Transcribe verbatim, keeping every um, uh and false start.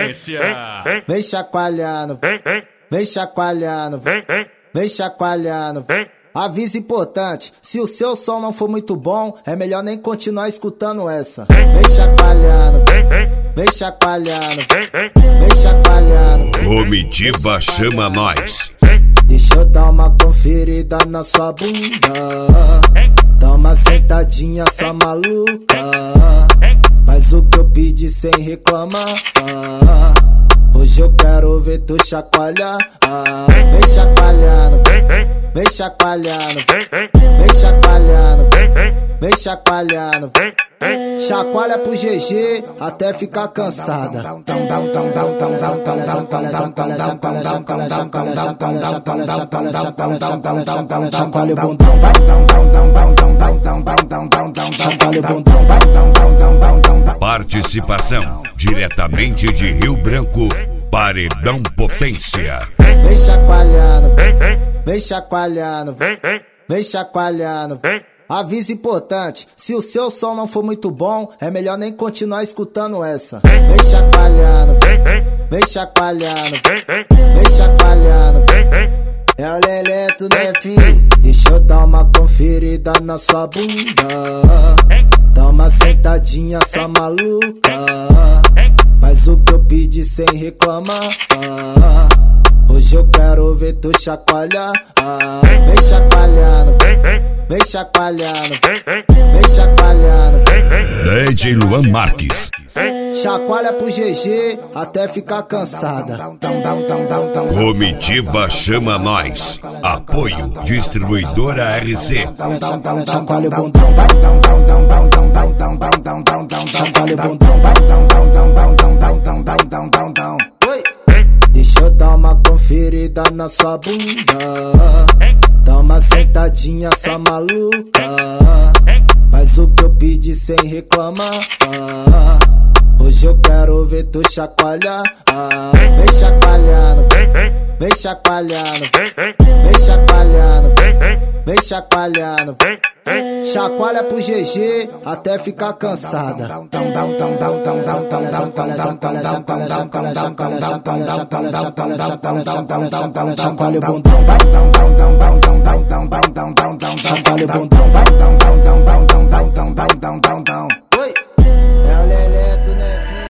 potência. Vem chacoalhando, vem chacoalhando, vem chacoalhando. Aviso importante, se o seu som não for muito bom, é melhor nem continuar escutando essa. Vem chacoalhando, vem chacoalhando, vem chacoalhando. Comitiva chama nós. Deixa eu dar uma conferida na sua bunda. Dá uma sentadinha sua maluca. Faz o que eu pedi sem reclamar. Hoje eu quero ver tu chacoalhar. Vem chacoalhando, vem chacoalhando, vem chacoalhando, vem chacoalhando. Chacoalha pro G G até ficar cansada. Chacoalha o bundão, vai. Chacoalha o bundão, vai. Participação diretamente de Rio Branco, Paredão Potência. Vem chacoalhando, vem chacoalhando, vem chacoalhando. Aviso importante, se o seu som não for muito bom, é melhor nem continuar escutando essa. Vem chacoalhando, vem chacoalhando, vem chacoalhando. É o Leleto, né, fi? Deixa eu dar uma conferida na sua bunda. Dá uma sentadinha sua maluca. Faz o que eu pedi sem reclamar. Hoje eu quero ver tu chacoalhar. Vem chacoalhando, vem chacoalhando, vem chacoalhando. D J Luan Marques. Chacoalha pro G G até ficar cansada. Comitiva chama nós. Apoio Distribuidora R C. Chacoalha o bundão, vai. Chacoalha o bundão, vai. Oi. Deixa eu dar uma conferida na sua bunda. Dá uma sentadinha sua maluca. Faz o que eu pedi sem reclamar. Hoje eu quero ver tu chacoalhar. Vem chacoalhando, vem chacoalhando, vem chacoalhando, vem chacoalhando. Chacoalha pro G G até ficar cansada. Chacoalha o bundão, vai. Chacoalha o bundão, vai.